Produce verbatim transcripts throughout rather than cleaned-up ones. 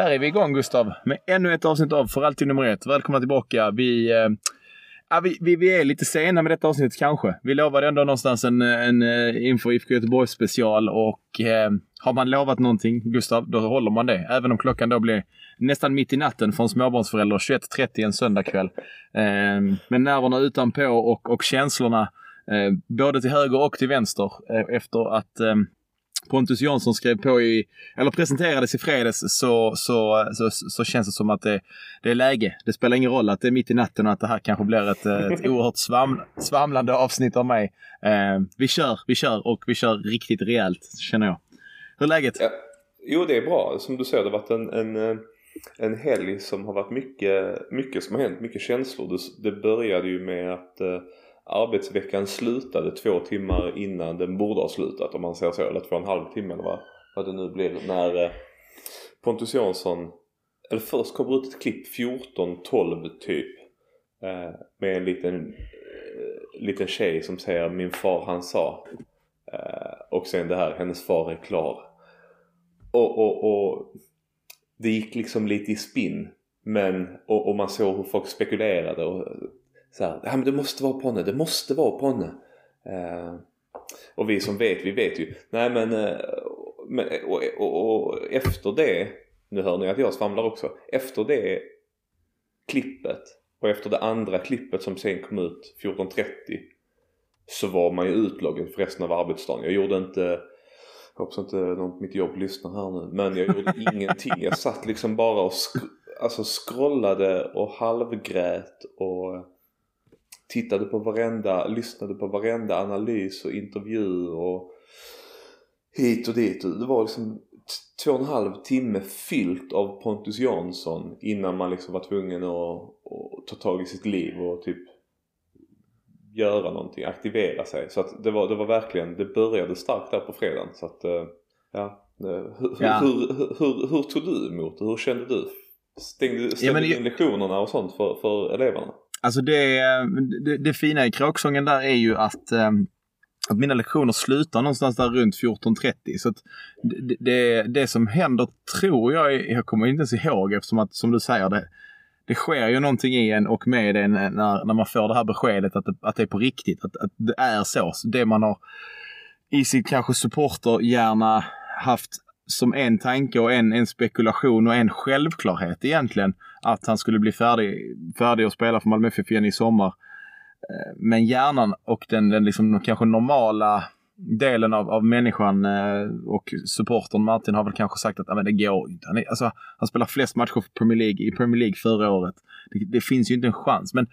där är vi igång, Gustav, med ännu ett avsnitt av För alltid nummer ett. Välkomna tillbaka. Vi, eh, ja, vi, vi, vi är lite sena med detta avsnitt kanske. Vi lovade ändå någonstans en, en, en Info I F K Göteborg special och eh, har man lovat någonting, Gustav, då håller man det. Även om klockan då blir nästan mitt i natten från småbarnsföräldrar, tjugoett trettio en söndagkväll. Eh, med nerverna utanpå och, och känslorna eh, både till höger och till vänster eh, efter att eh, Pontus Jansson skrev på i, eller presenterades i fredags, så, så, så, så känns det som att det, det är läge. Det spelar ingen roll att det är mitt i natten och att det här kanske blir ett, ett oerhört svam, svamlande avsnitt av mig. Eh, vi kör, vi kör och vi kör riktigt rejält, känner jag. Hur är läget? Ja, jo, det är bra. Som du säger, det har varit en, en, en helg som har varit mycket, mycket som har hänt, mycket känslor. Det, det började ju med att eh, arbetsveckan slutade två timmar innan den borde ha slutat, om man säger så, eller två och en halv timme eller vad, vad det nu blir, när eh, Pontus Jansson, eller först kommer ut ett klipp fjorton tolv typ eh, med en liten eh, liten tjej som säger min far han sa eh, och sen det här, hennes far är klar, och, och, och det gick liksom lite i spinn, men och, och man såg hur folk spekulerade och så här, ja men det måste vara på henne, det måste vara på henne. Eh, och vi som vet, vi vet ju. Nej men, eh, men och, och, och efter det, nu hör ni att jag svamlar också. Efter det klippet och efter det andra klippet som sen kom ut fjorton trettio, så var man ju utloggen för resten av arbetsdagen. Jag gjorde inte, jag hoppas inte någon på mitt jobb lyssnar här nu, men jag gjorde ingenting. Jag satt liksom bara och sk- alltså scrollade och halvgrät och tittade på varenda, lyssnade på varenda analys och intervju och hit och dit. Det var liksom t- två och en halv timme fyllt av Pontus Jansson innan man liksom var tvungen att, att ta tag i sitt liv och typ göra någonting, aktivera sig. Så att det var, det var verkligen, det började starkt där på fredagen. Så att, ja, hur, ja. Hur, hur, hur, hur tog du emot det? Hur kände du? Stängde, stängde ja, men... in lektionerna och sånt för, för eleverna? Alltså det, det, det fina i kråksången där är ju att, att mina lektioner slutar någonstans där runt fjorton trettio. Så att det, det, det som händer tror jag, jag kommer inte ens ihåg eftersom att, som du säger, det, det sker ju någonting i en och med en när, när man får det här beskedet att det, att det är på riktigt. Att, att det är så. Det man har i sin kanske supporter gärna haft som en tanke och en, en spekulation och en självklarhet egentligen att han skulle bli färdig, färdig att spela för Malmö F F igen i sommar. Men hjärnan och den, den liksom kanske normala delen av, av människan och supportern Martin har väl kanske sagt att ah, men det går inte. Han, är, alltså, han spelar flest matcher för Premier League, i Premier League förra året. Det, det finns ju inte en chans. Men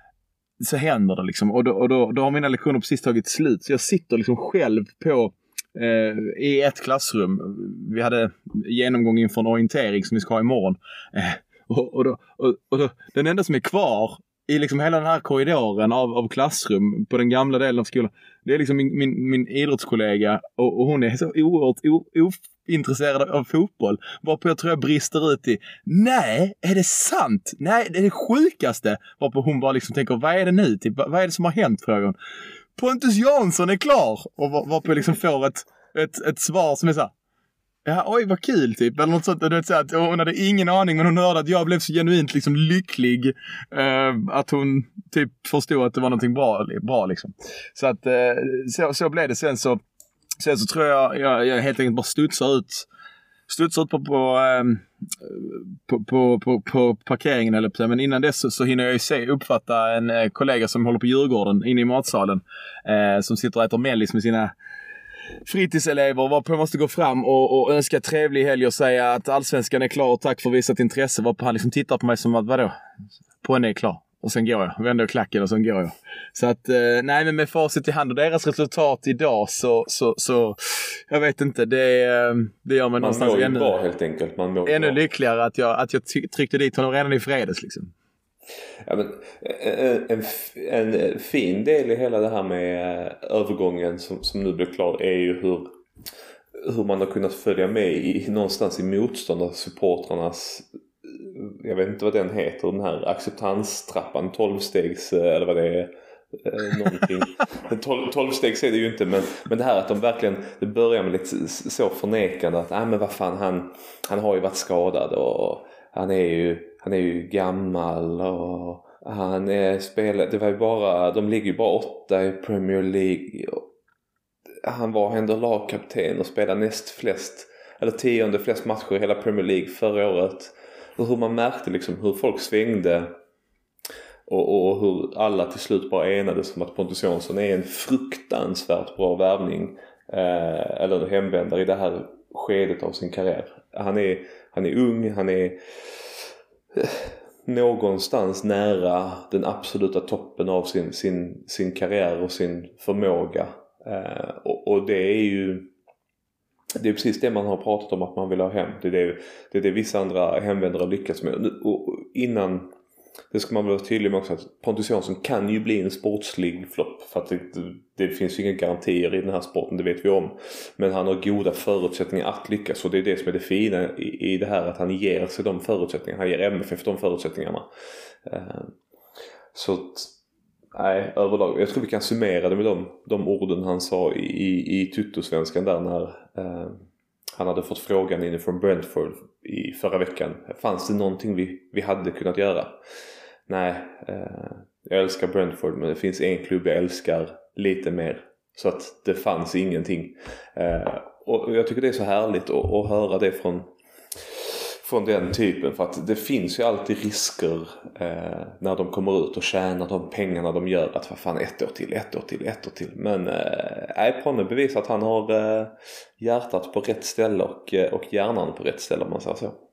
så händer det liksom. Och, då, och då, då har mina lektioner precis tagit slut. Så jag sitter liksom själv på Eh, i ett klassrum. Vi hade genomgång inför en orientering som vi ska ha imorgon. Eh, och, och, då, och, och då, den enda som är kvar i liksom hela den här korridoren av, av klassrum på den gamla delen av skolan, det är liksom min, min, min idrottskollega och, och hon är så oerhört o, ointresserad av fotboll. Varpå jag tror jag brister ut i nej, är det sant? Nej, det är det sjukaste. Varpå hon bara liksom tänker, vad är det nu? Typ, vad är det som har hänt, frågan? Pontus Jansson är klar. Och var, varpå jag liksom får ett, ett, ett svar som är så här, ja, oj vad kul typ. Eller något sånt. Du vet, så att hon hade ingen aning, men hon hörde att jag blev så genuint liksom lycklig. Eh, att hon typ förstod att det var någonting bra, bra liksom. Så att eh, så, så blev det sen så. Sen så tror jag jag, jag helt enkelt bara studsar ut. Studsar ut på, på, eh, på, på, på, på parkeringen eller på, men innan dess så, så hinner jag ju se, uppfatta en eh, kollega som håller på Djurgården inne i matsalen. Eh, som sitter och äter mellis med sina fritidselever, varpå jag måste gå fram och, och önska trevlig helg och säga att allsvenskan är klar och tack för visat intresse, varpå han liksom tittar på mig som att vadå? På en är klar. Och sen går jag. Vänder klacken och sen går jag. Så att, eh, nej men med facit i hand och deras resultat idag så, så, så jag vet inte, det, det gör mig man någonstans ännu, bra, helt enkelt. Man ännu bra. lyckligare att jag, att jag tryckte dit honom redan i fredags liksom. Ja, men, en, en, en fin del i hela det här med övergången som, som nu blir klar är ju hur, hur man har kunnat följa med i, någonstans i motståndarsupportrarnas, jag vet inte vad den heter, den här acceptanstrappan, tolvstegs eller vad det är, eh, någonting. tolv steg är det ju inte, men, men det här att de verkligen, det börjar med lite så förnekande att nej men vad fan, han, han har ju varit skadad och han är ju, han är ju gammal och han är spelare, det var ju bara, de ligger ju bara åtta i Premier League och han var ändå lagkapten och spelade näst flest eller tionde flest matcher i hela Premier League förra året. Och hur man märkte liksom hur folk svängde och, och hur alla till slut bara enades om att Pontus Jansson är en fruktansvärt bra värvning eh, eller hemvändare i det här skedet av sin karriär. Han är, han är ung, han är eh, någonstans nära den absoluta toppen av sin, sin, sin karriär och sin förmåga. Eh, och, och det är ju det är precis det man har pratat om att man vill ha hem. Det är det, det, är det vissa andra hemvändare lyckats med. Och innan, det ska man väl vara tydlig med också, att Pontus Jansson kan ju bli en sportslig flopp. För att det, det, det finns ju inga garantier i den här sporten, det vet vi om. Men han har goda förutsättningar att lyckas. Och det är det som är det fina i, i det här, att han ger sig de förutsättningarna. Han ger M F F de förutsättningarna. Eh, så att, nej, överlag. Jag tror vi kan summera det med de, de orden han sa i, i, i Tuttosvenskan där när eh, han hade fått frågan inne från Brentford i förra veckan. Fanns det någonting vi, vi hade kunnat göra? Nej, eh, jag älskar Brentford, men det finns en klubb jag älskar lite mer. Så att det fanns ingenting. Eh, och jag tycker det är så härligt att, att höra det från från den typen, för att det finns ju alltid risker eh, när de kommer ut och tjänar de pengarna de gör, att vad fan, ett år till, ett år till, ett år till. Men eh, Ponne bevisar att han har eh, hjärtat på rätt ställe och, och hjärnan på rätt ställe, om man säger så.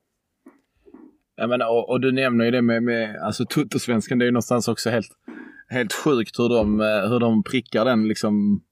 Jag menar, och, och du nämner ju det med, med alltså Tuttosvenskan, det är ju någonstans också helt, helt sjukt hur de, hur de prickar den liksom.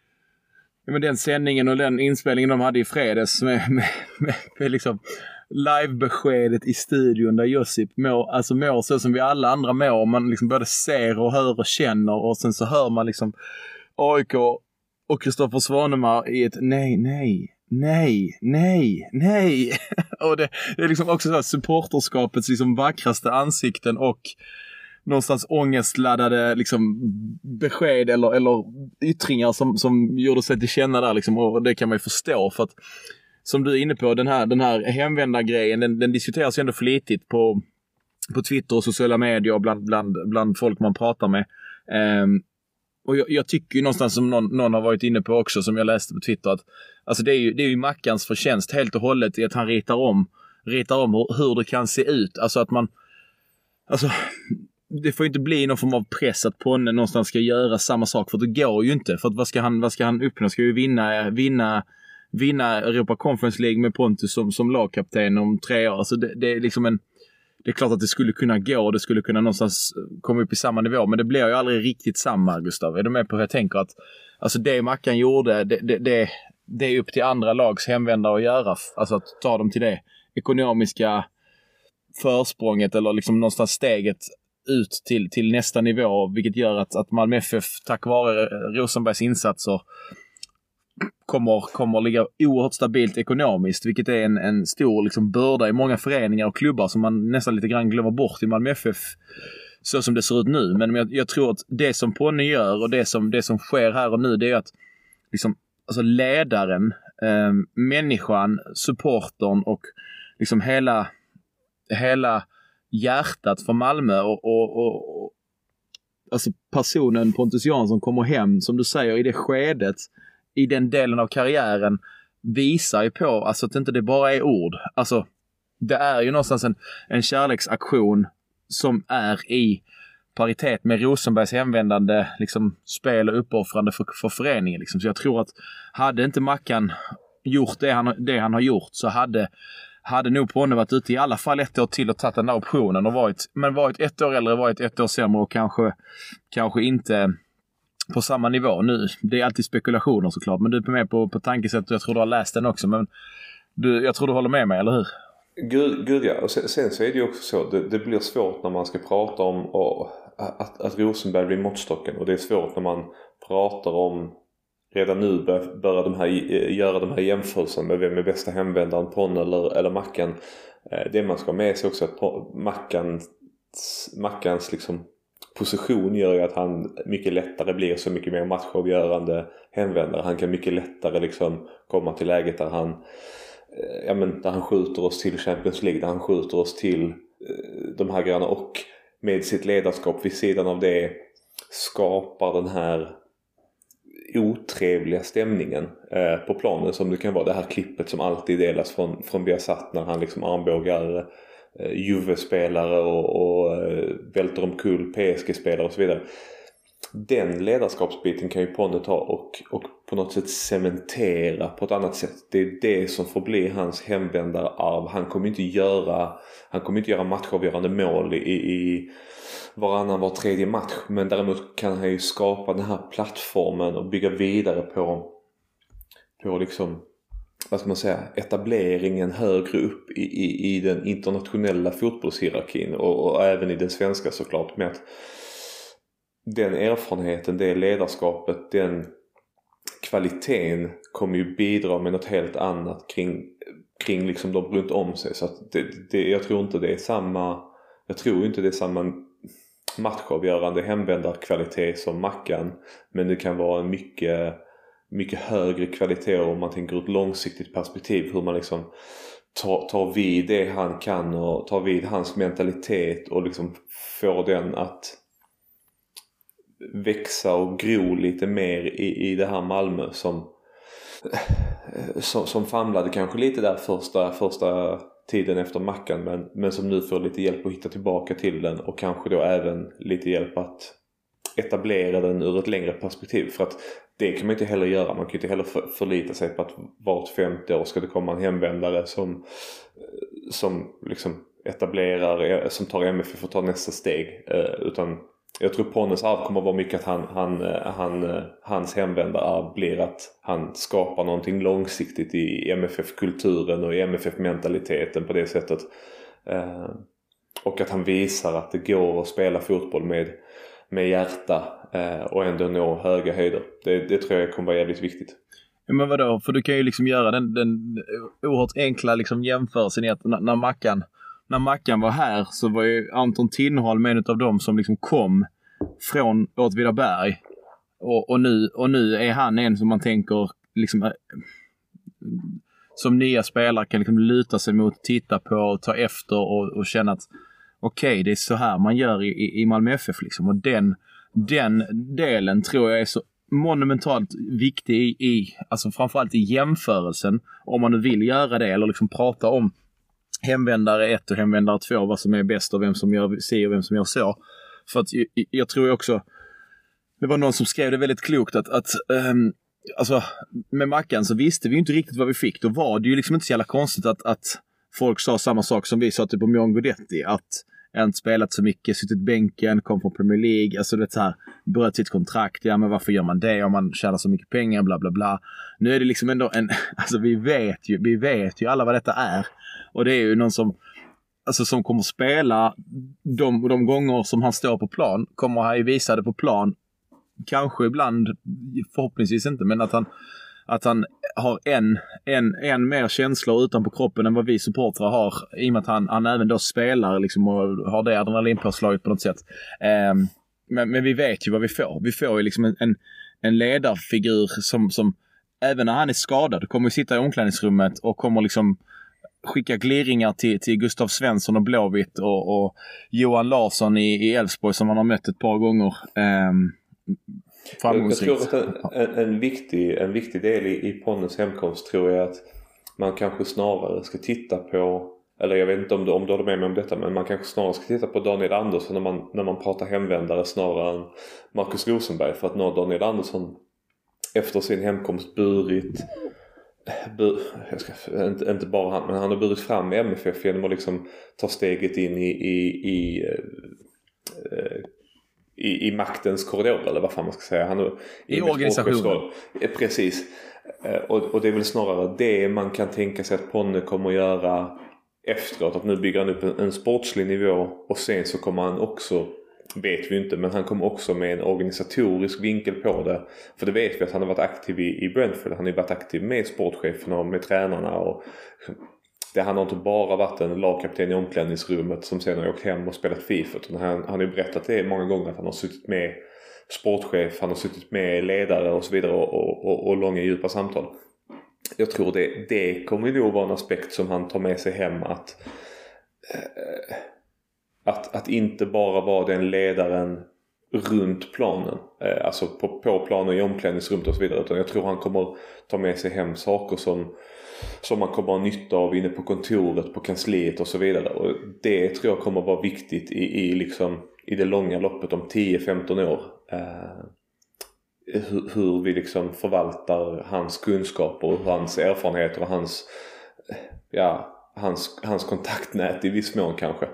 Men den sändningen och den inspelningen de hade i fredags med, med, med, med liksom livebeskedet i studion där Josip mår, alltså mår så som vi alla andra mår. Man liksom både ser och hör och känner, och sen så hör man liksom A I K och Kristoffer Svanemar i ett nej, nej, nej, nej, nej. Och det, det är liksom också så här supporterskapets liksom vackraste ansikten och någonstans ångestladdade liksom besked eller, eller yttringar som, som gjorde sig till känna där liksom, och det kan man ju förstå, för att som du är inne på, den här, den här hemvändargrejen, den, den diskuteras ju ändå flitigt på, på Twitter och sociala medier och bland, bland, bland folk man pratar med. Um, och jag, jag tycker ju någonstans, som någon, någon har varit inne på också, som jag läste på Twitter, att alltså det är ju, det är ju Mackans förtjänst helt och hållet i att han ritar om, ritar om hur, hur det kan se ut. Alltså att man, alltså det får ju inte bli någon form av press att Ponne någonstans ska göra samma sak, för det går ju inte. För att vad ska han, vad ska han uppnå? Ska ju vinna, vinna vinna Europa Conference League med Pontus som, som lagkapten om tre år. Alltså det, det är liksom en, det är klart att det skulle kunna gå, det skulle kunna någonstans komma upp i samma nivå, men det blir ju aldrig riktigt samma, Gustav. Är du med på hur jag tänker? Att alltså det Mackan gjorde, det, det, det, det är upp till andra lags hemvändare att göra. Alltså att ta dem till det ekonomiska försprånget eller liksom någonstans steget ut till, till nästa nivå, vilket gör att, att Malmö F F tack vare Rosenbergs insatser kommer, kommer ligga oerhört stabilt ekonomiskt, vilket är en, en stor liksom börda i många föreningar och klubbar som man nästan lite grann glömmer bort i Malmö F F så som det ser ut nu. Men jag, jag tror att det som Ponne gör och det som, det som sker här och nu, det är att liksom, alltså ledaren, eh, människan, supportern och liksom hela, hela hjärtat för Malmö och, och, och, och alltså personen Pontus Jansson kommer hem, som du säger, i det skedet, i den delen av karriären, visar ju på alltså att det inte det bara är ord. Alltså det är ju någonstans en, en kärleksaktion som är i paritet med Rosenbergs hemvändande liksom, spel och uppoffrande för, för föreningen. Liksom. Så jag tror att hade inte Mackan gjort det han, det han har gjort, så hade, hade nog Ponne varit ute i alla fall ett år till och tagit den där optionen och varit, men varit ett år äldre, varit ett år sämre och kanske, kanske inte på samma nivå nu. Det är alltid spekulationer såklart, men du är med på, på tankesätt och jag tror du har läst den också, men du, jag tror du håller med mig, eller hur? Gud, gud ja, och sen, sen så är det ju också så, det, det blir svårt när man ska prata om och, att, att Rosenberg blir måttstocken, och det är svårt när man pratar om redan nu bör, börjar de här, göra de här jämförelserna med vem är bästa hemvändaren, Ponne eller, eller Mackan. Det man ska ha med sig också att Mackans, Mackans liksom position gör ju att han mycket lättare blir så mycket mer matchavgörande hemvändare. Han kan mycket lättare liksom komma till läget där han, ja, men där han skjuter oss till Champions League, där han skjuter oss till eh, de här grejerna, och med sitt ledarskap vid sidan av det skapar den här otrevliga stämningen eh, på planen, som det kan vara det här klippet som alltid delas från, från Biasat när han liksom armbågar eh, Juve-spelare och, och eh, välter omkull P S G-spelare och så vidare. Den ledarskapsbiten kan ju Ponne ta och, och på något sätt cementera på ett annat sätt. Det är det som får bli hans hemvändararv. Han kommer inte göra han kommer inte göra matchavgörande mål i, i varannan var tredje match, men däremot kan han ju skapa den här plattformen och bygga vidare på på liksom, vad ska man säga, etableringen högre upp i, i, i den internationella fotbollshierarkin och, och även i den svenska såklart, med att den erfarenheten, det ledarskapet, den kvaliteten kommer ju bidra med något helt annat kring, kring liksom de runt om sig. Så att det, det, jag tror inte det är samma jag tror inte det är samma matchavgörande hemvändarkvalitet som Mackan, men det kan vara en mycket, mycket högre kvalitet om man tänker ur ett långsiktigt perspektiv, hur man liksom tar, tar vid det han kan och tar vid hans mentalitet och liksom får den att växa och gro lite mer i, i det här Malmö som, som, som famlade kanske lite där första, första tiden efter Mackan, men, men som nu får lite hjälp att hitta tillbaka till den, och kanske då även lite hjälp att etablera den ur ett längre perspektiv, för att det kan man inte heller göra. Man kan inte heller för, förlita sig på att vart femte år ska det komma en hemvändare som, som liksom etablerar, som tar M F F och tar nästa steg, utan jag tror Ponnes arv kommer att vara mycket att han, han, han, hans hemvändararv blir att han skapar någonting långsiktigt i M F F-kulturen och i M F F-mentaliteten på det sättet. Eh, och att han visar att det går att spela fotboll med, med hjärta eh, och ändå nå höga höjder. Det, det tror jag kommer vara jävligt viktigt. Ja, men vadå? För du kan ju liksom göra den, den oerhört enkla liksom jämförelsen i att när, när Mackan När Mackan var här så var ju Anton Tinnerholm en av dem som liksom kom från Åtvidaberg. Och, och, nu, och nu är han en som man tänker liksom, som nya spelare kan liksom luta sig mot, titta på och ta efter och, och känna att okej, okay, det är så här man gör i, i Malmö F F. Liksom. Och den, den delen tror jag är så monumentalt viktig i, i alltså framförallt i jämförelsen, om man nu vill göra det eller liksom prata om hemvändare ett och hemvändare två, vad som är bäst och vem som gör si och vem som gör så. För att jag, jag tror också, det var någon som skrev det väldigt klokt att, att um, alltså, med Mackan så visste vi ju inte riktigt vad vi fick. Då var det ju liksom inte så jävla konstigt att, att folk sa samma sak som vi sa typ om John Guidetti, att inte spelat så mycket, suttit bänken, kom från Premier League, alltså det så här, bröt sitt kontrakt, ja men varför gör man det om man tjänar så mycket pengar, bla bla bla. Nu är det liksom ändå en, alltså vi vet ju, vi vet ju alla vad detta är. Och det är ju någon som, alltså som kommer spela de, de gånger som han står på plan, kommer han ju visa det på plan, kanske ibland, förhoppningsvis inte, men att han att han har en, en, en mer känslor utanpå kroppen än vad vi supportrar har, i och med att han, han även då spelar liksom, och har det adrenalinpåslaget på något sätt. Um, men, men vi vet ju vad vi får. Vi får ju liksom en, en, en ledarfigur som, som även när han är skadad kommer sitta i omklädningsrummet och kommer liksom skicka glirringar till, till Gustav Svensson och Blåvitt och, och Johan Larsson i Elfsborg som han har mött ett par gånger. Um, Jag tror att en, en, en, viktig, en viktig del i, i Ponnes hemkomst tror jag att man kanske snarare ska titta på, eller jag vet inte om du, om du håller med mig om detta, men man kanske snarare ska titta på Daniel Andersson när man, när man pratar hemvändare snarare än Marcus Rosenberg, för att nå Daniel Andersson efter sin hemkomst burit bur, jag ska, inte, inte bara han, men han har burit fram M F F genom att liksom ta steget in i, i, i äh, I, i maktens korridor, eller vad fan man ska säga. Han, I, I organisationen. Precis. Och, och det är väl snarare det man kan tänka sig att Ponne kommer att göra efteråt. Att nu bygger han upp en, en sportslig nivå, och sen så kommer han också, vet vi inte, men han kommer också med en organisatorisk vinkel på det. För det vet vi att han har varit aktiv i, i Brentford. Han har varit aktiv med sportcheferna och med tränarna och det, han har inte bara varit en lagkapten i omklädningsrummet som sen har åkt hem och spelat FIFA. Utan han, han har ju berättat det många gånger att han har suttit med sportchef, han har suttit med ledare och så vidare och, och, och, och långa djupa samtal. Jag tror det, det kommer nog vara en aspekt som han tar med sig hem, att, eh, att, att inte bara vara den ledaren runt planen, eh, alltså på, på planen i omklädningsrummet och så vidare, utan jag tror han kommer ta med sig hem saker som, som man kommer ha nytta av inne på kontoret, på kansliet och så vidare, och det tror jag kommer vara viktigt i, i, liksom, i det långa loppet om tio femton år, eh, hur, hur vi liksom förvaltar hans kunskaper och hans erfarenheter och hans, ja, hans, hans kontaktnät i viss mån kanske.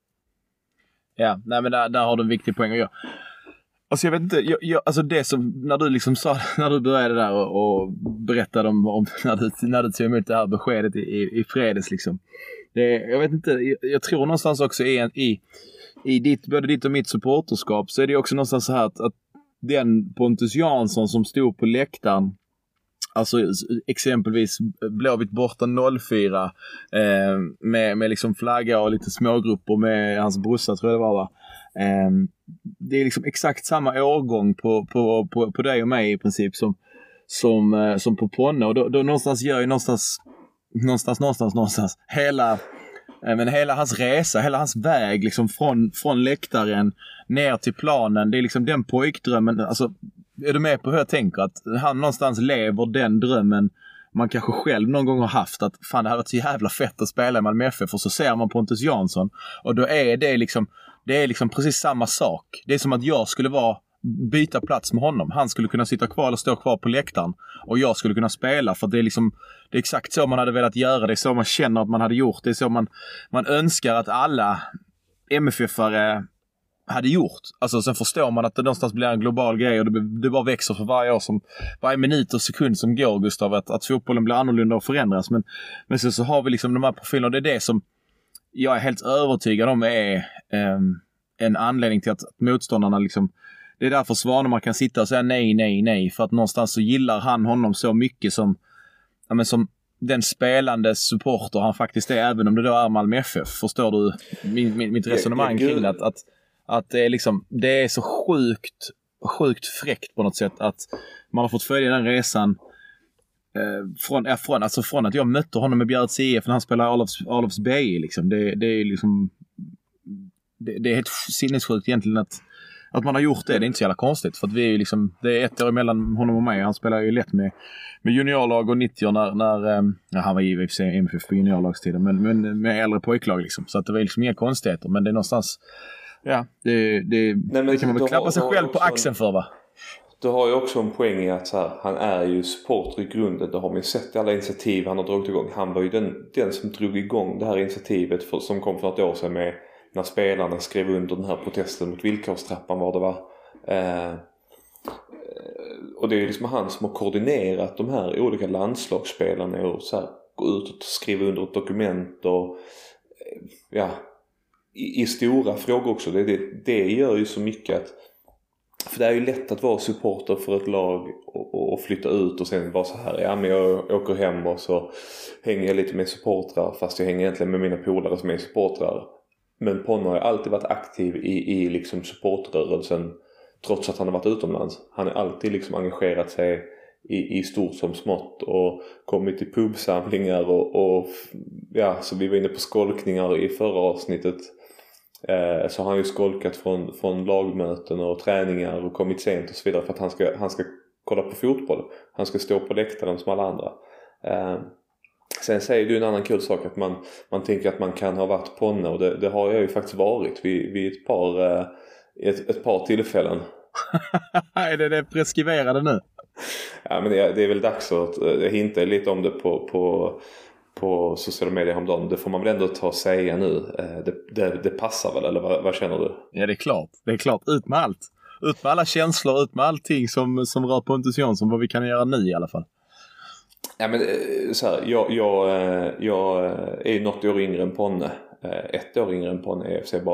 Ja, nej men där, där har du en viktig poäng att göra. Alltså jag vet inte, jag, jag, alltså det som, när du liksom sa, när du började där och, och berättade om, om när du, när du tog emot det här beskedet i, i, i fredags liksom. Det, jag vet inte, jag, jag tror någonstans också i, i, i ditt, både ditt och mitt supporterskap så är det också någonstans så här att, att den Pontus Jansson som stod på läktaren, alltså exempelvis Blåvitt borta noll fyra eh, med, med liksom flagga och lite smågrupper med hans brorsa tror jag det var va. Eh, det är liksom exakt samma årgång på, på, på, på dig och mig i princip som, som, eh, som på Ponne, och då, då någonstans gör ju någonstans någonstans, någonstans, någonstans hela, eh, men hela hans resa, hela hans väg liksom från, från läktaren ner till planen, det är liksom den pojkdrömmen, alltså är du med på hur jag tänker? Att han någonstans lever den drömmen man kanske själv någon gång har haft, att fan det här var så jävla fett att spela i Malmö F F, och så ser man Pontus Jansson och då är det liksom det är liksom precis samma sak. Det är som att jag skulle vara byta plats med honom. Han skulle kunna sitta kvar eller stå kvar på läktaren och jag skulle kunna spela, för det är liksom det är exakt så man hade velat göra, det är så man känner att man hade gjort, det är så man, man önskar att alla M F F-are hade gjort. Alltså sen förstår man att det någonstans blir en global grej och det, det bara växer för varje år som, varje minut och sekund som går, Gustav, att, att fotbollen blir annorlunda och förändras. Men, men sen så har vi liksom de här profilerna, och det är det som jag är helt övertygad om är eh, en anledning till att motståndarna liksom, det är därför Svanemar kan sitta och säga nej, nej, nej, för att någonstans så gillar han honom så mycket som, ja, men som den spelande supporter han faktiskt är, även om det då är Malmö F F. Förstår du min, min, mitt resonemang kring det? Att, att Att det är liksom, det är så sjukt sjukt fräckt på något sätt att man har fått följa den resan eh, från, eh, från, alltså från att jag mötte honom med Bjärrets I F när han spelar Arlofs, Arlofs B I liksom. Det, det är liksom det, det är helt sinnessjukt egentligen att, att man har gjort det. Det är inte så jävla konstigt, för att vi är liksom, det är ett år mellan honom och mig. Han spelar ju lätt med, med juniorlag och nittio när, när eh, ja, han var i M F F på juniorlagstiden, men, men med äldre pojklag liksom. Så att det var liksom inga konstigheter, men det är någonstans. Ja, det, det, Nej, det kan man väl klappa sig själv på axeln för, va? Du har ju också en poäng i att så här, han är ju supporter i grunden. Det har man ju sett i alla initiativ han har dragit igång. Han var ju den, den som drog igång det här initiativet för, som kom för ett år sedan med när spelarna skrev under den här protesten mot villkorstrappan, var det var. Eh, och det är ju liksom han som har koordinerat de här olika landslagsspelarna och så här, gå ut och skriva under ett dokument och ja, i, i stora frågor också. Det, det, det gör ju så mycket att, för det är ju lätt att vara supporter för ett lag och, och flytta ut och sen vara så här, ja men jag åker hem och så hänger jag lite med supportrar, fast jag hänger egentligen med mina polare som är supportrar. Men Ponne har alltid varit aktiv i, i liksom supportrörelsen trots att han har varit utomlands. Han har alltid liksom engagerat sig i, i stort som smått och kommit till pubsamlingar och, och ja, så vi var inne på skolkningar i förra avsnittet. Eh, så har han ju skolkat från, från lagmöten och träningar och kommit sent och så vidare för att han ska, han ska kolla på fotboll. Han ska stå på läktaren som alla andra. Eh, sen säger du en annan kul sak, att man, man tänker att man kan ha varit Ponne, och det, det har jag ju faktiskt varit vid, vid ett, par, eh, ett, ett par tillfällen. är det det preskriverade nu? Ja, men det är, det är väl dags att jag hintar lite om det på, på, på sociala medier om dagen. Det får man väl ändå ta och säga nu. Det, det, det passar väl, eller vad, vad känner du? Ja, det är klart. Det är klart. Ut med allt. Ut med alla känslor, ut med allting som, som rör Pontus Jansson. Vad vi kan göra nu i alla fall. Ja, men så här, jag, jag, jag är något år yngre än Ponne. Ett år yngre än Ponne är F C bara.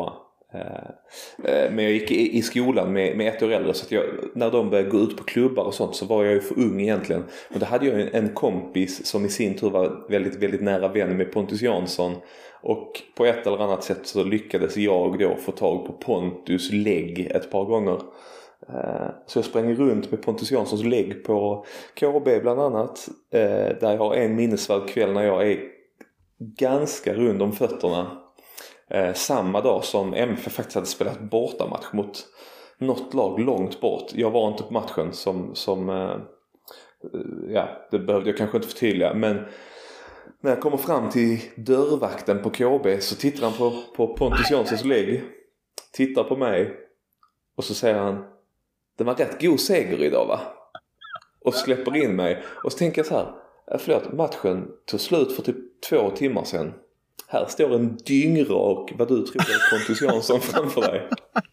Men jag gick i skolan med, med ett år äldre, så att jag, när de började gå ut på klubbar och sånt så var jag ju för ung egentligen. Men då hade jag en, en kompis som i sin tur var väldigt, väldigt nära vän med Pontus Jansson. Och på ett eller annat sätt så lyckades jag då få tag på Pontus lägg ett par gånger. Så jag sprang runt med Pontus Janssons lägg på K B bland annat. Där jag har en minnesvärd kväll när jag är ganska rund om fötterna. Eh, samma dag som M F F faktiskt hade spelat bortamatch mot något lag långt bort. Jag var inte på matchen som, som eh, ja, det behövde jag kanske inte förtydliga. Men när jag kommer fram till dörrvakten på K B så tittar han på, på Pontus Janssons lägg, tittar på mig och så säger han: det var rätt god seger idag, va? Och släpper in mig. Och så tänker jag så här: förlåt, matchen tog slut för typ två timmar sedan. Här står en dyngrak, vad du tror är Pontus Jansson framför dig.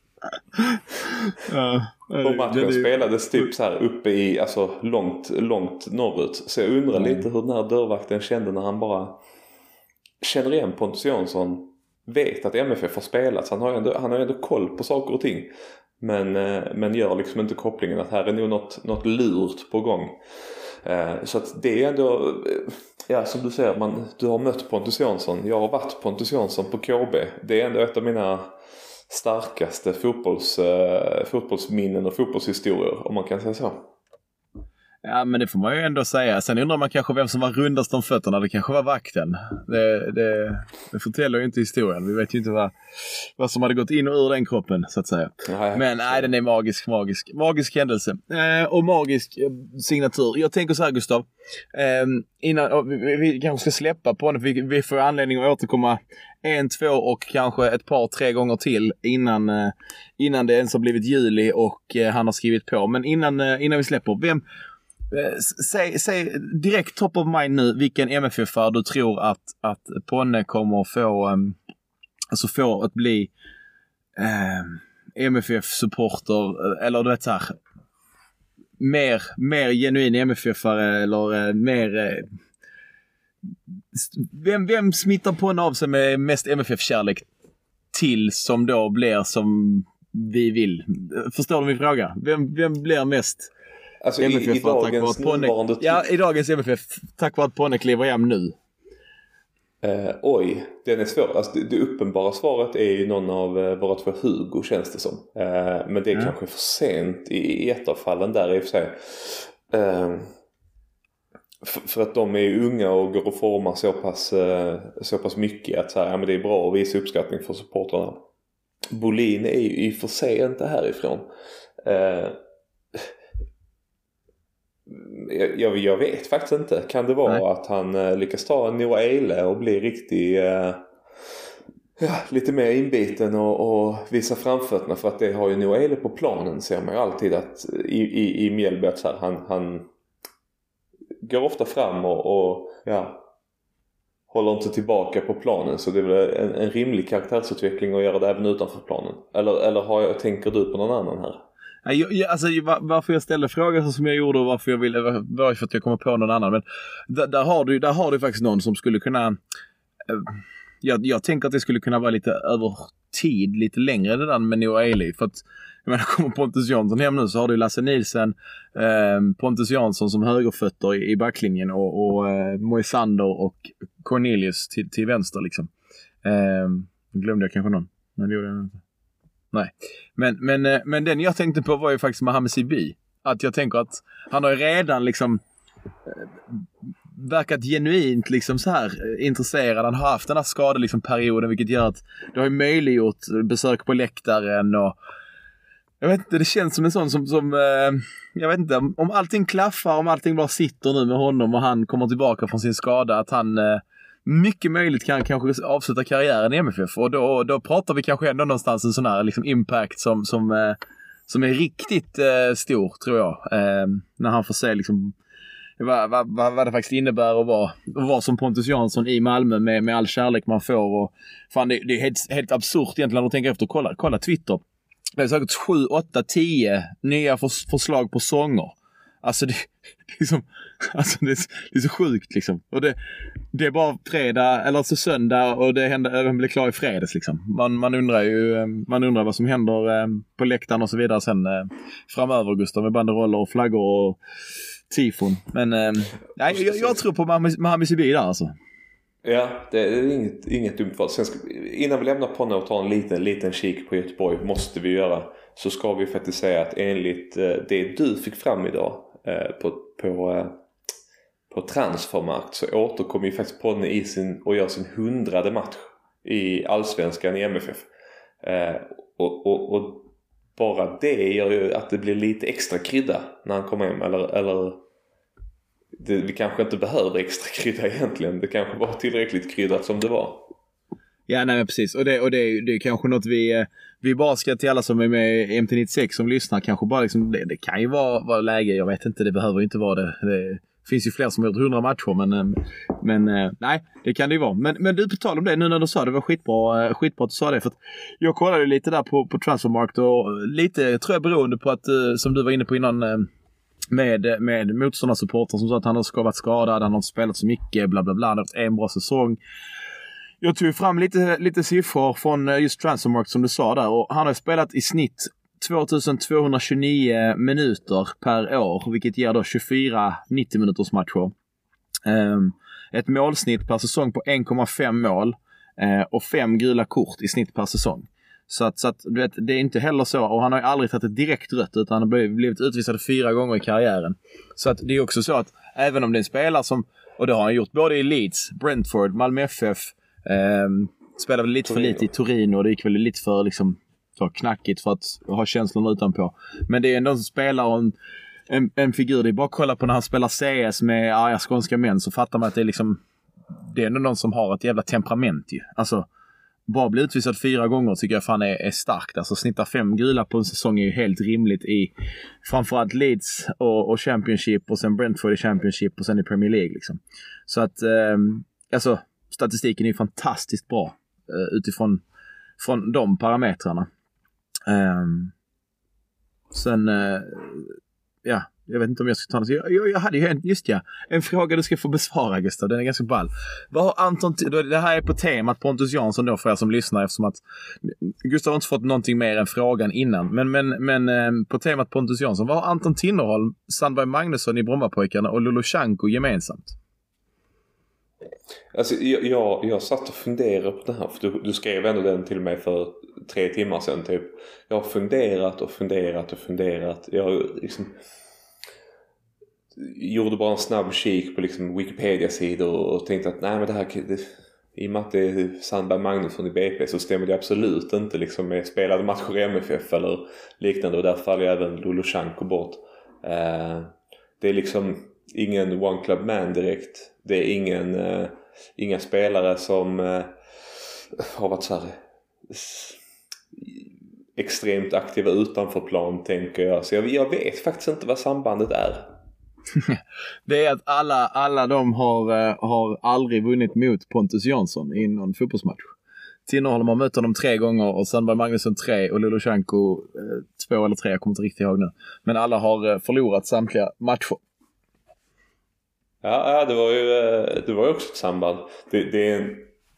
Ja, och matchen är... spelades typ så här uppe i, alltså långt, långt norrut. Så jag undrar mm. lite hur den här dörrvakten kände när han bara känner igen Pontus Jansson. Vet att M F F har spelat, så han har ju ändå, han har ändå koll på saker och ting. Men, men gör liksom inte kopplingen att här är nog något, något lurt på gång. Så att det är ändå, ja, som du säger, man, du har mött Pontus Jansson. Jag har varit Pontus Jansson på K B. Det är ändå ett av mina starkaste fotbolls, fotbollsminnen och fotbollshistorier, om man kan säga så. Ja, men det får man ju ändå säga. Sen undrar man kanske vem som var rundast om fötterna. Det kanske var vakten. Det, det, det förtäller ju inte historien. Vi vet ju inte vad, vad som hade gått in och ur den kroppen, så att säga. Nej, men nej, den är magisk, magisk. Magisk händelse. Eh, och magisk eh, signatur. Jag tänker så här, Gustav. Eh, innan, vi, vi kanske ska släppa på den. Vi, vi får anledning att återkomma en, två och kanske ett par, tre gånger till innan, eh, innan det ens har blivit juli och eh, han har skrivit på. Men innan, eh, innan vi släpper, vem... Säg, säg direkt top of mind nu vilken M F F-are du tror att, att Ponne kommer få, um, alltså få att bli um, M F F-supporter, eller du vet så här, mer, mer genuin M F F-are eller uh, mer uh, vem, vem smittar Ponne av sig med mest M F F-kärlek till, som då blir som vi vill? Förstår du min fråga? Vem, vem blir mest alltså M F F i, i dagens nuvarande Ponne, ja, i dagens M F F tack vare att Ponne kliver hem nu? Eh, oj, den är svår. Alltså, det, det uppenbara svaret är ju någon av eh, våra två Hugo, känns det som. Eh, men det är mm. kanske för sent i, i ett av fallen där i och för sig. Eh, för, för att de är unga och går och formar så pass, eh, så pass mycket att så här, ja, men det är bra att visa uppskattning för supportrarna. Bolin är ju i för sig inte härifrån. Eh, Jag, jag vet faktiskt inte. Kan det vara Nej. att han uh, lyckas ta en Noah Eile och bli riktigt uh, ja, lite mer inbiten och, och visa framfötterna, för att det har ju Noah Eile på planen, ser man ju alltid att i, i, i Mjällby att så här, han, han går ofta fram och, och ja, håller inte tillbaka på planen, så det är väl en, en rimlig karaktärsutveckling att göra det även utanför planen. Eller, eller har jag, tänker du på någon annan här? Jag, jag, alltså, varför jag ställde frågan så som jag gjorde och varför jag ville, var för att jag kommer på någon annan. Men där, där, har du, där har du faktiskt någon som skulle kunna, äh, jag, jag tänker att det skulle kunna vara lite över tid, lite längre det där med Noah Eile. För att, jag menar, kommer Pontus Jansson hem nu så har du Lasse Nielsen, äh, Pontus Jansson som högerfötter i, i backlinjen och, och äh, Moisander och Cornelius till, till vänster liksom. Äh, glömde jag kanske någon, men det gjorde jag inte. Nej, men, men, men den jag tänkte på var ju faktiskt Mohamed Sibi. Att jag tänker att han har ju redan liksom verkat genuint liksom så här intresserad. Han har haft den här skade liksom perioden, vilket gör att det har ju möjliggjort besök på läktaren och jag vet inte, det känns som en sån som, som jag vet inte, om allting klaffar, om allting bara sitter nu med honom och han kommer tillbaka från sin skada, att han mycket möjligt kan kanske avsluta karriären i M F F, och då, då pratar vi kanske ändå någonstans en sån här liksom impact som, som, eh, som är riktigt eh, stor, tror jag, eh, när han får se liksom vad, vad, vad det faktiskt innebär att vara, att vara som Pontus Jansson i Malmö med, med all kärlek man får. Och fan, det, det är helt, helt absurt egentligen att tänka efter. Kolla, kolla Twitter. Det är säkert sju, åtta, tio nya förs- förslag på sånger. Alltså det, det är som, alltså det är, det är så sjukt liksom. Och det, det är bara fredag eller så söndag och det händer, den blir klar i fredags liksom. Man, man undrar ju, man undrar vad som händer på läktaren och så vidare sen framöver, Gustav, med banderoller och flaggor och tifon. Men nej, jag, jag tror på Mahami Sibi där alltså. Ja, det är inget, inget dumt val. Sen ska, innan vi lämnar på och tar en liten, liten kik på Göteborg, måste vi göra, så ska vi faktiskt säga att enligt det du fick fram idag på, på, på Transfermarkt, så återkommer ju faktiskt Ponne i sin, och gör sin hundrade match i Allsvenskan i M F F. Och, och, och bara det gör ju att det blir lite extra krydda när han kommer hem, eller... eller Det, vi kanske inte behöver extra krydda egentligen. Det kanske var tillräckligt kryddat som det var. Ja, nej men precis. Och det, och det, är, det är kanske något vi, vi bara ska till alla som är med i M T nittiosex som lyssnar. Kanske bara liksom, det, det kan ju vara, vara läge. Jag vet inte, det behöver inte vara det. Det finns ju fler som har gjort hundra matcher. Men, men nej, det kan det ju vara. Men, men du, på tal om det, nu när du sa det var skitbra, skitbra att du sa det. För att jag kollade lite där på, på Transfermarkt. Och lite, tror jag, beroende på att, som du var inne på innan... med, med motståndarsupporter som sa att han har varit skadad, han har inte spelat så mycket, bla bla bla, han har haft en bra säsong. Jag tog fram lite, lite siffror från just Transfermarkt som du sa där, och han har spelat i snitt tvåtusentvåhundratjugonio minuter per år, vilket ger då tjugofyra nittio minuters matcher. Um, ett målsnitt per säsong på en komma fem mål uh, och fem gula kort i snitt per säsong. Så att, så att du vet, det är inte heller så, och han har ju aldrig tagit ett direkt rött, utan han har blivit utvisad fyra gånger i karriären. Så att det är också så att även om det är en spelare som, och det har han gjort både i Leeds, Brentford, Malmö F F, eh, spelade väl lite Torino. för lite i Torino, och det gick väl lite för liksom så knackigt för att ha känslorna utanpå. Men det är ändå en spelare och en, en, en figur, det är bara att kolla på när han spelar C S med arga skånska män, så fattar man att det är liksom, det är ändå någon som har ett jävla temperament ju. Alltså bara bli utvisad fyra gånger tycker jag fan är, är starkt. Alltså snitta fem gula på en säsong är ju helt rimligt i framförallt Leeds och, och Championship, och sen Brentford i Championship och sen i Premier League liksom. Så att eh, alltså statistiken är ju fantastiskt bra eh, utifrån från de parametrarna. Eh, sen eh, ja, jag vet inte om jag ska ta något. Jag, jag, jag hade ju en, just ja, en fråga du ska få besvara, Gustav. Den är ganska ball. Vad har Anton, det här är på temat Pontus Jansson då för er som lyssnar, eftersom att Gustav har inte fått någonting mer än frågan innan. Men, men, men på temat Pontus Jansson, vad har Anton Tinnerholm, Sandberg Magnusson i Brommapojkarna och Lulushanko gemensamt? Alltså jag, jag, jag satt och funderade på det här, för du, du skrev ändå den till mig för tre timmar sedan typ. Jag har funderat och funderat och funderat. Jag har liksom gjorde bara en snabb kik på liksom Wikipedia-sidor och tänkte att nej men det här det, i och med att det är Sandberg Magnusson i B P så stämmer det absolut inte liksom med spelade matcher i M F F eller liknande, och där faller även Lulushanko bort. Uh, det är liksom ingen one club man direkt. Det är ingen uh, inga spelare som uh, har varit så här extremt aktiva utanför plan, tänker jag. Så jag, jag vet faktiskt inte vad sambandet är. Det är att alla, alla de har, har aldrig vunnit mot Pontus Jansson i någon fotbollsmatch. Tinnerholm har mött honom tre gånger och Sandberg Magnusson tre och Lulushanko eh, två eller tre, jag kommer inte riktigt ihåg nu. Men alla har förlorat samtliga matcher. Ja, det var ju det var ju också ett samband. Det, det är en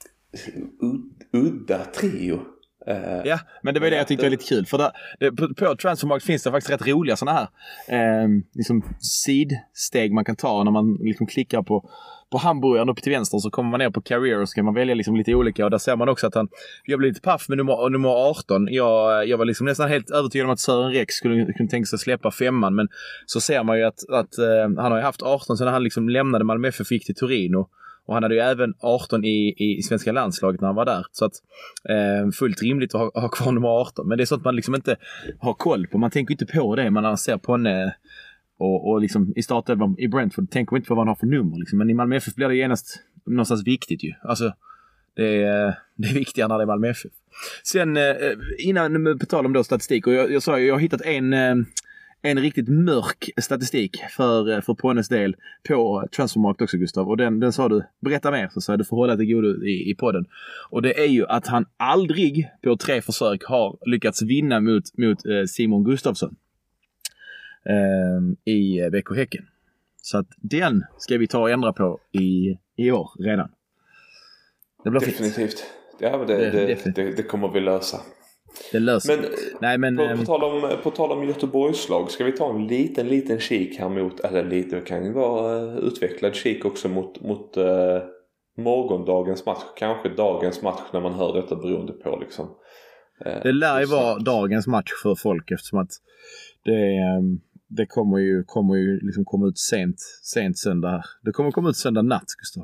udda trio. Uh, ja, men det var det jag tyckte var lite kul. För det, det, på, på Transfermarkt finns det faktiskt rätt roliga sådana här eh, liksom sidsteg man kan ta när man liksom klickar på, på hamburgaren upp till vänster, så kommer man ner på career och så kan man välja liksom lite olika. Och där ser man också att han, jag blev lite paff med nummer, nummer arton. Jag, jag var liksom nästan helt övertygad om att Sören Rex skulle kunna tänka sig att släppa femman, men så ser man ju att, att uh, han har ju haft arton sedan han liksom lämnade Malmö F F, fick till Torino. Och han hade ju även arton i, i svenska landslaget när han var där. Så att eh, fullt rimligt att ha, ha kvar nummer arton. Men det är så att man liksom inte har koll på. Man tänker inte på det. Man ser på en eh, och, och liksom i startelvan i Brentford tänker man inte på vad han har för nummer. Liksom. Men i Malmö F F blir det genast någonstans viktigt ju. Alltså det är, det är viktigare när det är Malmö F F. Sen eh, innan på tal om då statistik. Och jag, jag sa jag har hittat en... Eh, en riktigt mörk statistik för, för Ponnes del på Transfermarkt också, Gustav. Och den, den sa du, berätta mer, så sa du får hålla till godo i, i podden. Och det är ju att han aldrig på tre försök har lyckats vinna mot, mot eh, Simon Gustafsson. eh, i B K Häcken. Så att den ska vi ta och ändra på i, i år redan. Det blir definitivt. Fint. Ja, men det, det, det, det, det kommer vi lösa. Det löser. Men, Nej, men på, på, tal om, på tal om Göteborgslag, ska vi ta en liten liten kik här mot, eller lite, det kan ju vara uh, utvecklad kik också mot, mot uh, morgondagens match, kanske dagens match när man hör detta beroende på liksom. Uh, det lär ju vara dagens match för folk eftersom att det, um, det kommer ju, kommer ju liksom komma ut sent, sent söndag. Det kommer komma ut söndag natt, Gustav.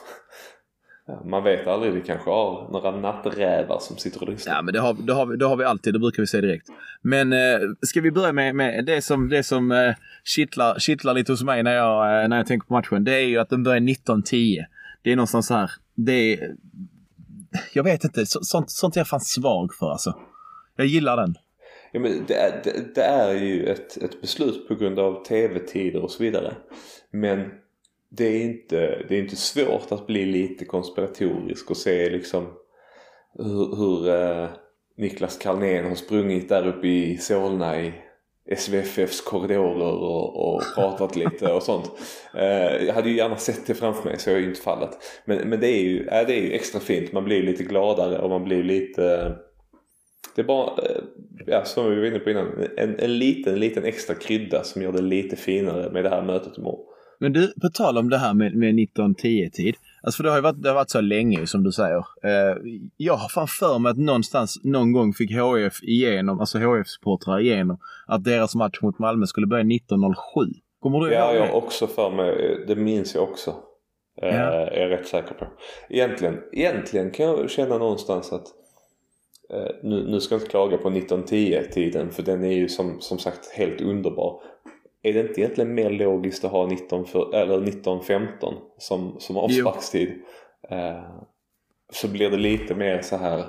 Man vet aldrig, vi kanske har några natträvar som sitter och lyssnar. Ja, men det har, det har, vi, det har vi alltid, det brukar vi säga direkt. Men eh, ska vi börja med, med det som, det som eh, kittlar, kittlar lite hos mig när jag, eh, när jag tänker på matchen. Det är ju att den börjar nitton tio. Det är någonstans så här, det är, jag vet inte, så, sånt, sånt är jag fan svag för alltså. Jag gillar den. Ja, men det, är, det, det är ju ett, ett beslut på grund av tv-tider och så vidare. Men det är inte, det är inte svårt att bli lite konspiratorisk och se liksom hur, hur eh, Niklas Carlnén har sprungit där uppe i Solna i S V F F:s korridorer och, och pratat lite och sånt. Eh, jag hade ju gärna sett det framför mig, så är ju inte fallet. Men, men det, är ju, äh, det är ju extra fint. Man blir lite gladare och man blir lite... Eh, det är bara, eh, ja, som vi var inne på innan, en, en liten, liten extra krydda som gör det lite finare med det här mötet imorgon. Men du, på tal om det här med, med nitton tio-tid. Alltså för det har ju varit, det har varit så länge som du säger. Eh, jag har fan för mig att någonstans, någon gång fick H F igenom, alltså H F-supportrar igenom, att deras match mot Malmö skulle börja nitton noll sju. Kommer du Ja, ihåg det? jag har också för mig, det minns jag också. Eh, ja. Är jag rätt säker på. Egentligen, egentligen kan jag känna någonstans att eh, nu, nu ska jag inte klaga på nitton tio-tiden, för den är ju som, som sagt helt underbar. Är det inte egentligen mer logiskt att ha nitton, för, eller nitton femton som, som avsparkstid? Eh, så blir det lite mer så här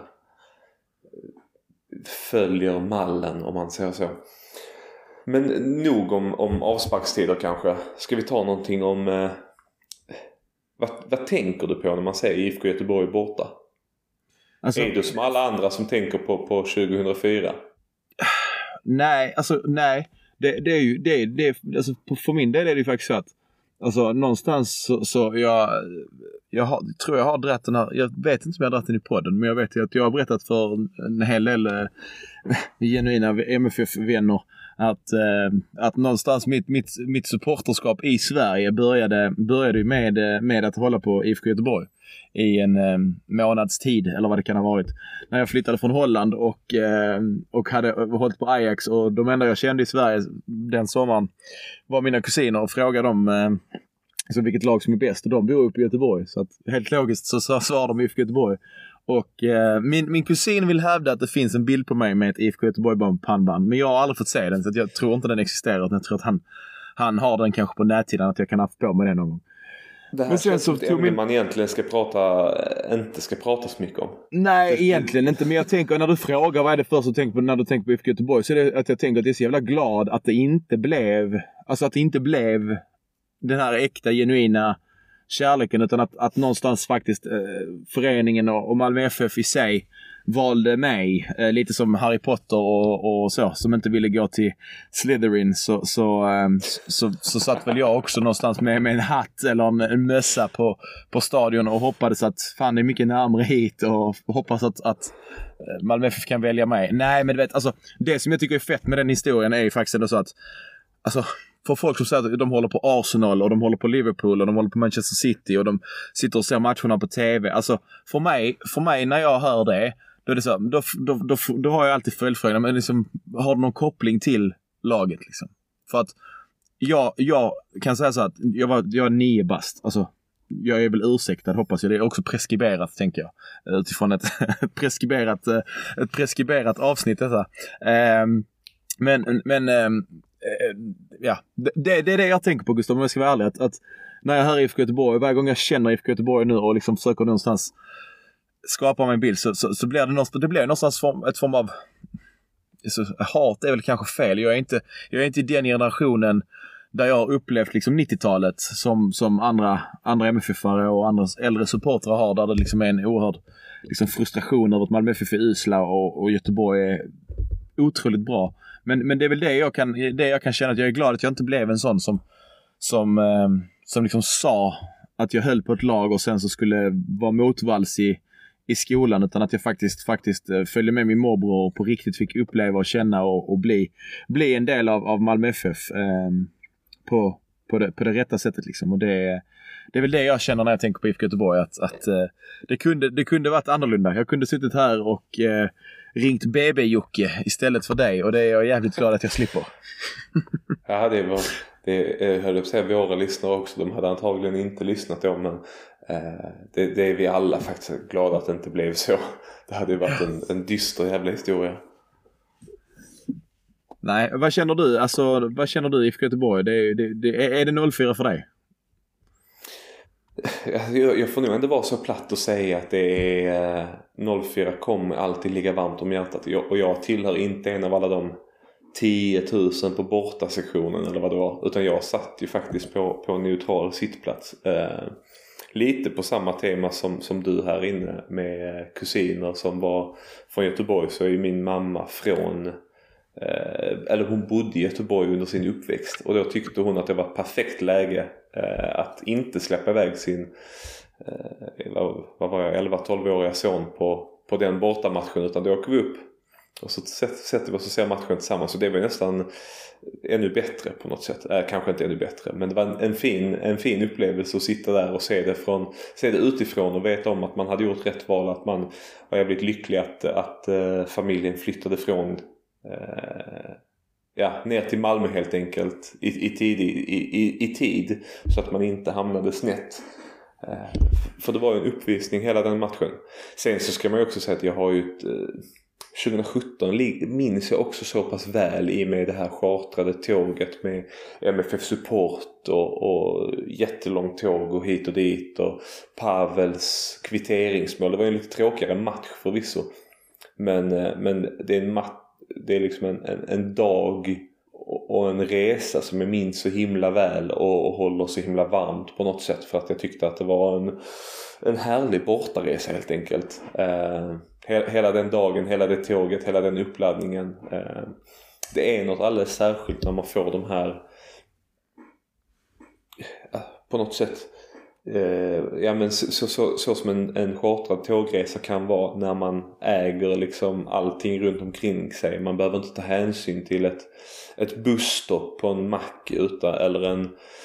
följer mallen, om man säger så. Men nog om, om avsparkstider kanske. Ska vi ta någonting om eh, vad, vad tänker du på när man säger I F K Göteborg borta? Alltså, är du som alla andra som tänker på, på tjugohundrafyra? Nej, alltså nej. Det, det är ju, det, det, alltså för min del är det ju faktiskt så att alltså någonstans så, så jag, jag har, tror jag har dratt den här, jag vet inte om jag har dratt den i podden, men jag vet ju att jag har berättat för en hel del äh, genuina M F F-vänner att, äh, att någonstans mitt, mitt, mitt supporterskap i Sverige började, började med, med att hålla på I F K Göteborg i en eh, månads tid, eller vad det kan ha varit, när jag flyttade från Holland och, eh, och hade hållit på Ajax, och de enda jag kände i Sverige den sommaren var mina kusiner, och frågade dem eh, så vilket lag som är bäst, och de bor uppe i Göteborg, så att helt logiskt så, så svarade de I F K Göteborg. Och eh, min, min kusin vill hävda att det finns en bild på mig med ett I F K Göteborg pannband, men jag har aldrig fått se den, så att jag tror inte den existerar. Jag tror att han, han har den kanske på nätsidan, att jag kan ha haft på med den någon gång. Det här känns som ett ämne min... man egentligen ska prata, inte ska prata så mycket om. Nej, det... egentligen inte. Men jag tänker, när du frågar vad är det först du tänker på när du tänker på I F K Göteborg, så är det att jag tänker att jag är så jävla glad att det inte blev, alltså att det inte blev den här äkta, genuina kärleken, utan att, att någonstans faktiskt eh, föreningen och, och Malmö F F i sig valde mig, eh, lite som Harry Potter och, och så, som inte ville gå till Slytherin, så, så, eh, så, så satt väl jag också någonstans med, med en hatt eller en, en mössa på, på stadion och hoppades att fan, det är mycket närmare hit, och hoppas att, att Malmö F F kan välja mig. Nej, men du vet, alltså, det som jag tycker är fett med den historien är ju faktiskt ändå så att, alltså, för folk som säger att de håller på Arsenal och de håller på Liverpool och de håller på Manchester City och de sitter och ser matcherna på tv. Alltså för mig, för mig när jag hör det, då är det så, då, då, då, då har jag alltid följdfrågan, men liksom, har du någon koppling till laget liksom? För att jag, jag kan säga så att jag var, jag var nio bast. Alltså jag är väl ursäktad, hoppas jag. Det är också preskriberat, tänker jag. Utifrån ett preskriberat, ett preskriberat avsnitt detta. Um, men, men um, ja, det, det är det jag tänker på, Gustav, om jag ska vara ärlig, att, att när jag hör I F K Göteborg, varje gång jag känner I F K Göteborg nu och liksom försöker någonstans skapa mig en bild, så, så, så blir det någonstans, det blir någonstans form, ett form av så, hat är väl kanske fel. Jag är inte, jag är inte i den generationen där jag har upplevt liksom nittiotalet som, som andra, andra M F F-are och andra äldre supportrar har, där det liksom är en oerhörd liksom frustration över att Malmö F F är usla och, och Göteborg är otroligt bra. Men, men det är väl det jag kan, det jag kan känna, att jag är glad att jag inte blev en sån som, som, eh, som liksom sa att jag höll på ett lag och sen så skulle vara motvalls i, i skolan, utan att jag faktiskt, faktiskt följde med min morbror och på riktigt fick uppleva och känna och, och bli, bli en del av, av Malmö F F eh, på, på, det, på det rätta sättet liksom. Och det, det är väl det jag känner när jag tänker på I F K Göteborg, att, att eh, det, kunde, det kunde varit annorlunda. Jag kunde suttit här och eh, ringt B B-Jocke istället för dig, och det är jag jävligt glad att jag slipper. Ja, det var det, jag höll på att säga våra lyssnare också, de hade antagligen inte lyssnat då, men eh, det, det är vi alla faktiskt glada att det inte blev så. Det hade ju varit en, en dyster jävla historia. Nej, vad känner du? Alltså, vad känner du I F K Göteborg? Det, det, det, är det noll fyra för dig? Jag, jag får nog ändå vara så platt och säga att det är noll fyra kommer alltid ligga varmt om hjärtat. Och jag tillhör inte en av alla de tio tusen på bortasektionen eller vad det var. Utan jag satt ju faktiskt på, på en neutral sittplats. Eh, lite på samma tema som, som du här inne med kusiner som var från Göteborg. Så är min mamma från... Eh, eller hon bodde i Göteborg under sin uppväxt. Och då tyckte hon att det var ett perfekt läge eh, att inte släppa iväg sin... Eh, vad, vad var jag? elva tolv-åriga son på, på den bortamatchen. Utan då åker vi upp. Och så sätter vi oss och ser matchen tillsammans. Så det var nästan ännu bättre på något sätt. Äh, kanske inte ännu bättre. Men det var en, en, fin, en fin upplevelse att sitta där och se det, från, se det utifrån. Och veta om att man hade gjort rätt val. Att man var jävligt lycklig att, att uh, familjen flyttade från uh, ja, ner till Malmö helt enkelt. I, i, tid, i, i, i tid. Så att man inte hamnade snett. Uh, för det var ju en uppvisning hela den matchen. Sen så ska man ju också säga att jag har ju ett... Uh, tjugo sjutton minns jag också så pass väl i med det här chartrade tåget med M F F-support och, och jättelångt tåg och hit och dit och Pavels kvitteringsmål. Det var en lite tråkigare match förvisso. Men, men det är en match, det är liksom en, en, en dag och en resa som jag minns så himla väl och, och håller så himla varmt på något sätt, för att jag tyckte att det var en, en härlig bortaresa helt enkelt. Eh, hela den dagen, hela det tåget, hela den uppladdningen. Eh, det är något alldeles särskilt när man får de här på något sätt eh, ja men så, så, så, så som en, en chartrad tågresa kan vara när man äger liksom allting runt omkring sig. Man behöver inte ta hänsyn till ett, ett busstopp på en mack utan, eller en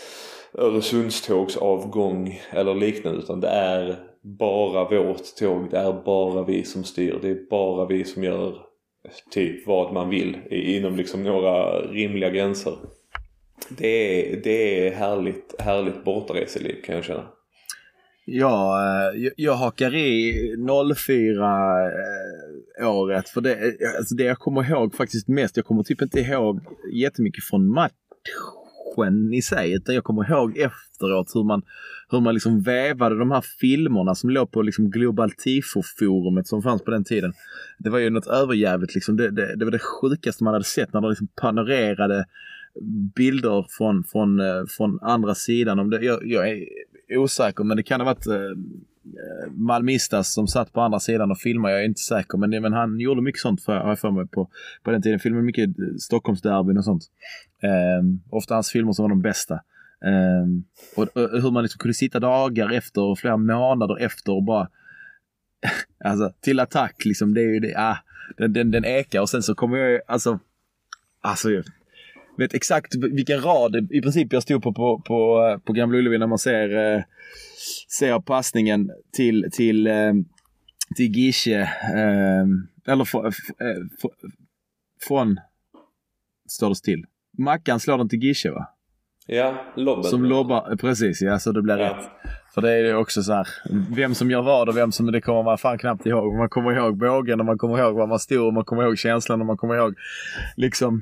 Öresundstågsavgång eller liknande, utan det är bara vårt tåg, det är bara vi som styr, det är bara vi som gör typ vad man vill inom liksom några rimliga gränser. Det är, det är härligt, härligt bortareseliv kan jag känna. Ja, jag, jag hakar i noll fyra eh, året, för det, alltså det jag kommer ihåg faktiskt mest, jag kommer typ inte ihåg jättemycket från matchen i sig, utan jag kommer ihåg efteråt hur man, hur man liksom vävade de här filmerna som låg på liksom Global Tifo-forumet som fanns på den tiden. Det var ju något överjävligt liksom, det, det, det var det sjukaste man hade sett, när de liksom panorerade bilder från, från, från andra sidan. Om det, jag, jag är osäker, men det kan ha varit eh, Malmistas som satt på andra sidan och filmade, jag är inte säker, men, men han gjorde mycket sånt för, har jag för mig på, på den tiden. Filmade mycket Stockholmsderbyn och sånt. Eh, ofta hans filmer som var de bästa. Eh, och, och hur man liksom kunde sitta dagar efter och flera månader efter och bara alltså, till attack liksom, det är ju det, ah, den, den, den ekar, och sen så kommer jag alltså alltså jag vet exakt vilken rad i princip jag stod på på, på, på Gamla Ullevi när man ser eh, ser passningen till till eh, till Gische eh, eller f- f- f- från står det still. Mackan slår den till Gische, va? Ja, lobben. Som lobbar, precis, ja, så det blir ja. Rätt. För det är ju också så här, vem som gör vad och vem som, det kommer man fan knappt ihåg. Man kommer ihåg bågen och man kommer ihåg vad man stod och man kommer ihåg känslan och man kommer ihåg liksom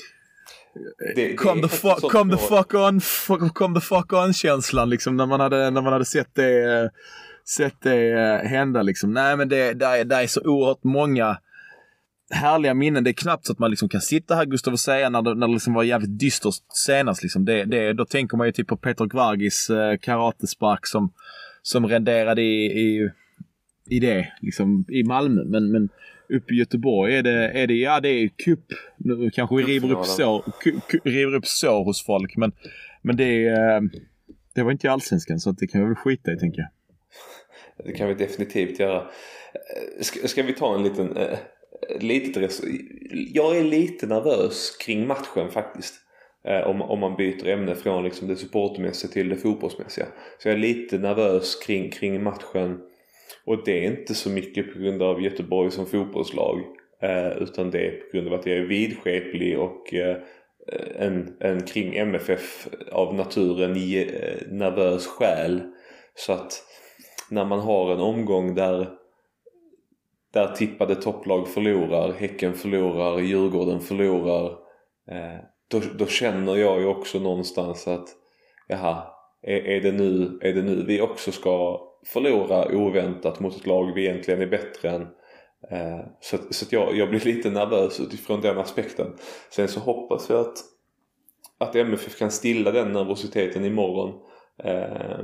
det, det come, the fu- come the fuck on f- come the fuck on känslan liksom, när man hade när man hade sett det sett det hända liksom. Nej, men det där är, där är så oerhört många härliga minnen. Det är knappt så att man liksom kan sitta här, Gustav, och säga när det, när det liksom var jävligt dystert senast liksom. Det, det, då tänker man ju typ på Peter Gvargis eh, karatespark som, som renderade i, i, i det liksom, i Malmö. Men, men uppe i Göteborg är det, är det ja det är cup. Nu kanske vi river upp sår, ku, ku, river upp sår hos folk, men men det är det var inte allsvenskan, så att det kan vi väl skita i, tänker jag. Det kan vi definitivt göra. Ska, ska vi ta en liten äh, litet res- jag är lite nervös kring matchen faktiskt. Äh, om, om man byter ämne från liksom det supportmässiga till det fotbollsmässiga. Så jag är lite nervös kring, kring matchen. Och det är inte så mycket på grund av Göteborg som fotbollslag. Äh, utan det är på grund av att jag är vidskeplig och äh, en, en kring M F F av naturen i äh, nervös själ. Så att när man har en omgång där där tippade topplag förlorar, Häcken förlorar, Djurgården förlorar, eh, då, då känner jag ju också någonstans att jaha, är, är, det nu, är det nu vi också ska förlora oväntat mot ett lag vi egentligen är bättre än. Eh, så så att jag, jag blir lite nervös utifrån den aspekten. Sen så hoppas vi att, att M F F kan stilla den nervositeten imorgon. Eh,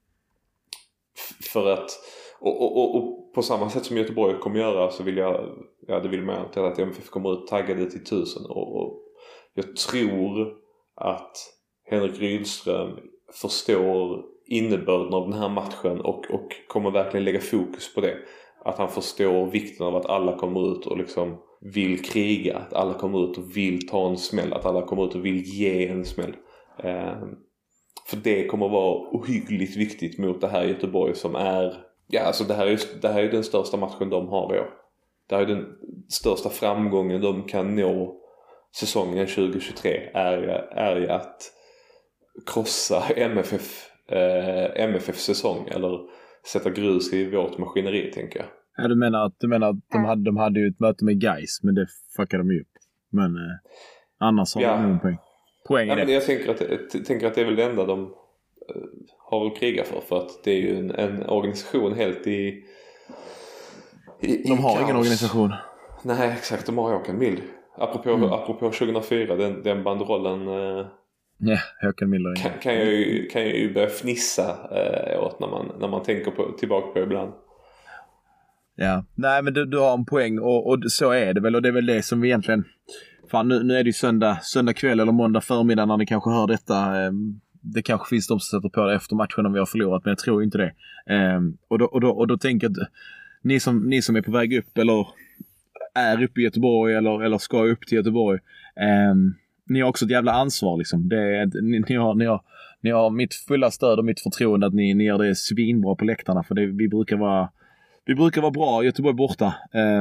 För att och, och, och, och på samma sätt som Göteborg kommer göra, så vill jag ja, det vill man till att M F F kommer ut taggade till tusen. Och, och jag tror att Henrik Rydström förstår innebörden av den här matchen och, och kommer verkligen lägga fokus på det. Att han förstår vikten av att alla kommer ut och liksom vill kriga, att alla kommer ut och vill ta en smäll, att alla kommer ut och vill ge en smäll. Eh, För det kommer att vara ohyggligt viktigt mot det här Göteborg som är... Ja, alltså det här är, det här är den största matchen de har i år. Det här är den största framgången de kan nå säsongen tjugo tjugotre. Är, är ju att krossa M F F, eh, M F F säsong. Eller sätta grus i vårt maskineri, tänker jag. Ja, du menar att, du menar att de, hade, de hade ju ett möte med Gais, men det fuckade de ju upp. Men eh, annars har ja. de ingen poäng. Poäng ja, men jag tänker att, jag tänker att det är väl det enda de uh, har att kriga för. För att det är ju en, en organisation helt i, i De har i ingen organisation. Nej, exakt. De har Håkan Mild. Apropå, mm. apropå tjugohundrafyra, den, den bandrollen uh, ja, Håkan Mild kan, kan, jag ju, kan jag ju börja fnissa uh, åt när man, när man tänker på, tillbaka på ibland. Ja, nej men du, du har en poäng och, och så är det väl. Och det är väl det som vi egentligen... Fan, nu, nu är det ju söndag, söndag kväll eller måndag förmiddag när ni kanske hör detta. Det kanske finns de som sätter på det efter matchen om vi har förlorat, men jag tror inte det. Och då, och då, och då tänker jag att ni som, ni som är på väg upp eller är uppe i Göteborg eller, eller ska upp till Göteborg, ni har också ett jävla ansvar liksom. Det är, ni, ni, har, ni, har, ni har mitt fulla stöd och mitt förtroende att ni, ni gör det svinbra på läktarna, för det, vi brukar vara vi brukar vara bra Göteborg borta.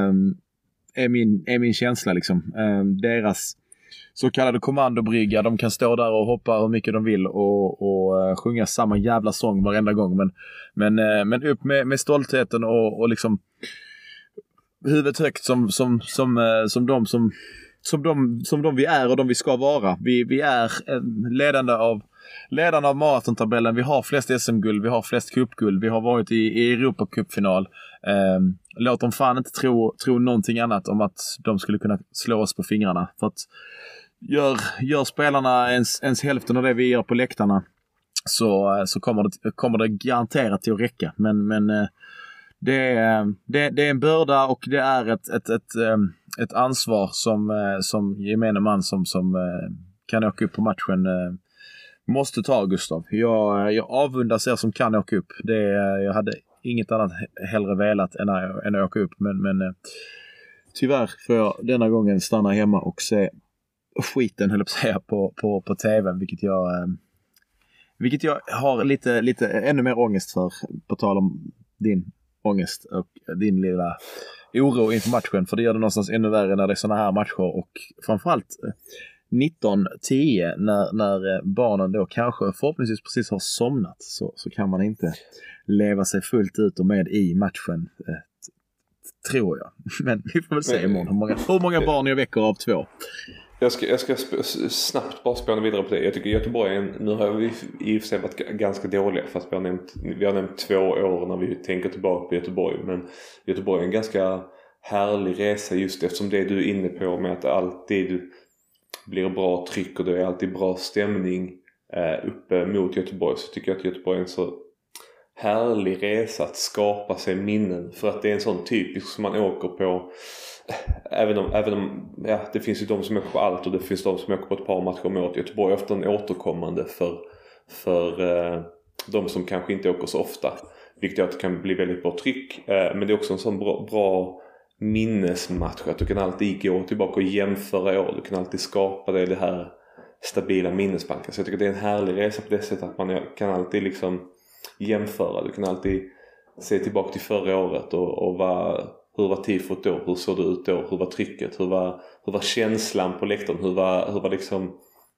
Är min, är min känsla liksom. Eh, deras så kallade kommandobrygga, de kan stå där och hoppa hur mycket de vill och, och uh, sjunga samma jävla sång varenda gång, men, men, uh, men upp med, med stoltheten och, och liksom huvudet högt som, som, som, uh, som, de, som, som, de, som de vi är och de vi ska vara. Vi, vi är uh, ledande av ledande av maratontabellen, vi har flest S M-guld, vi har flest cupguld, vi har varit i, i Europa-cupfinal. Um, låt dem fan inte tro, tro någonting annat om att de skulle kunna slå oss på fingrarna, för att gör, gör spelarna ens, ens hälften av det vi gör på läktarna, så, så kommer, det, kommer det garanterat till att räcka. Men, men det, är, det, det är en börda och det är ett, ett, ett, ett ansvar som, som gemene man som, som kan åka upp på matchen måste ta, Gustav. Jag, jag avundas er som kan åka upp. Det, jag hade inget annat hellre velat än att, än att åka upp. Men, men tyvärr får jag denna gången stanna hemma och se skiten, höll jag på att säga, på, på, på tv. Vilket jag, vilket jag har lite, lite ännu mer ångest för. På tal om din ångest och din lilla oro inför matchen. För det gör det någonstans ännu värre när det är såna här matcher. Och framförallt nitton tio när, när barnen då kanske förhoppningsvis precis har somnat, så, så kan man inte leva sig fullt ut och med i matchen, eh, tror jag. Men vi får väl se imorgon hur många, hur många barn jag väcker av två. Jag ska, jag ska sp- snabbt bara spåna vidare på det. Jag tycker Göteborg är en, nu har vi i och för sig varit ganska dåliga, fast vi har nämnt, vi har nämnt två år när vi tänker tillbaka på Göteborg, men Göteborg är en ganska härlig resa just eftersom det du är inne på med att alltid blir bra tryck och det är alltid bra stämning eh, uppe mot Göteborg, så tycker jag att Göteborg är en så härlig resa att skapa sig minnen. För att det är en sån typisk som man åker på. Även om, även om ja, det finns ju de som åker på allt och det finns de som åker på ett par matcher om året. Göteborg är ofta en återkommande för, för eh, de som kanske inte åker så ofta. Vilket gör att det kan bli väldigt bra tryck. Eh, men det är också en sån bra, bra minnesmatch. Att du kan alltid gå tillbaka och jämföra år. Du kan alltid skapa det, det här stabila minnesbanken. Så jag tycker det är en härlig resa på det sättet att man kan alltid liksom jämföra. Du kan alltid se tillbaka till förra året och, och vad, hur var tifot då? Hur såg det ut då? Hur var trycket? Hur var, hur var känslan på läktaren? Hur var, hur var liksom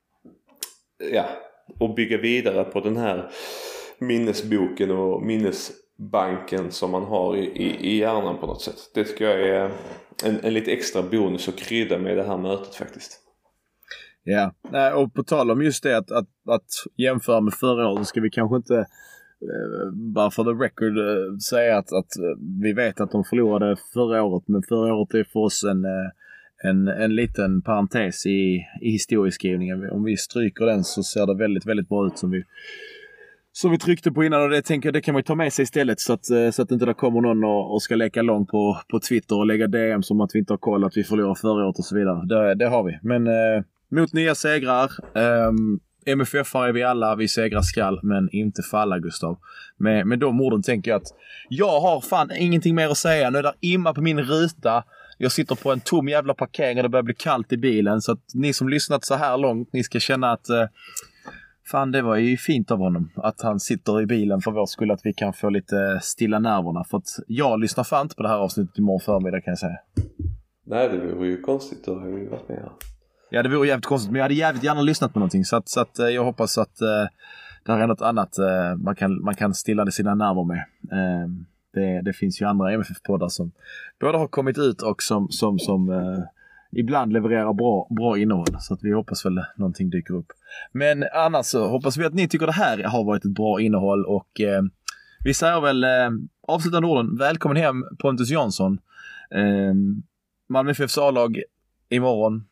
ja, och bygga vidare på den här minnesboken och minnesbanken som man har i, i, i hjärnan på något sätt. Det tycker jag är en, en lite extra bonus och krydda med det här mötet faktiskt. Ja, och på tal om just det att, att, att jämföra med förra året, ska vi kanske inte eh, bara för the record eh, säga att, att vi vet att de förlorade förra året, men förra året är för oss en, en, en liten parentes i, i historieskrivningen. Om vi stryker den så ser det väldigt, väldigt bra ut som vi som vi tryckte på innan, och det tänker jag, det kan man ju ta med sig istället så att, så att inte det kommer någon och, och ska leka lång på, på Twitter och lägga D M som att vi inte har koll, att vi förlorar förra året och så vidare. Det, det har vi. Men eh, mot nya segrar. Eh, M F F är vi alla, vi segrar skall, men inte falla, Gustav. Med, med de orden tänker jag att jag har fan ingenting mer att säga. Nu är det imma på min ruta. Jag sitter på en tom jävla parkering och det börjar bli kallt i bilen. Så att ni som lyssnat så här långt, ni ska känna att eh, fan, det var ju fint av honom att han sitter i bilen för vår skull, att vi kan få lite stilla nerverna. För att jag lyssnar fan inte på det här avsnittet imorgon förmiddag, kan jag säga. Nej, det vore ju konstigt, då har vi varit med här. Ja, det vore jävligt konstigt, men jag hade jävligt gärna lyssnat på någonting. Så att, så att jag hoppas att uh, det här är något annat uh, man, kan, man kan stilla sina nerver med. Uh, det, det finns ju andra M F F-poddar som både har kommit ut och som, som, som uh, ibland levererar bra, bra innehåll. Så att vi hoppas väl någonting dyker upp. Men annars så hoppas vi att ni tycker det här har varit ett bra innehåll. Och uh, vi säger väl uh, avslutande orden, välkommen hem Pontus Jansson. Uh, Malmö F F:s A-lag imorgon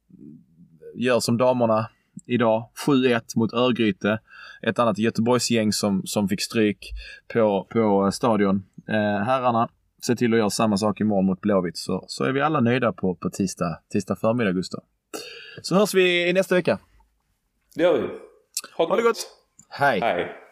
gör som damerna idag, sju ett mot Örgryte. Ett annat Göteborgsgäng som, som fick stryk på, på stadion. Eh, herrarna ser till att göra samma sak imorgon mot Blåvitt, så, så är vi alla nöjda på, på tisdag, tisdag förmiddag, Gustav. Så hörs vi i nästa vecka. Det gör vi. Ha det, ha det gott. Hej. Hej.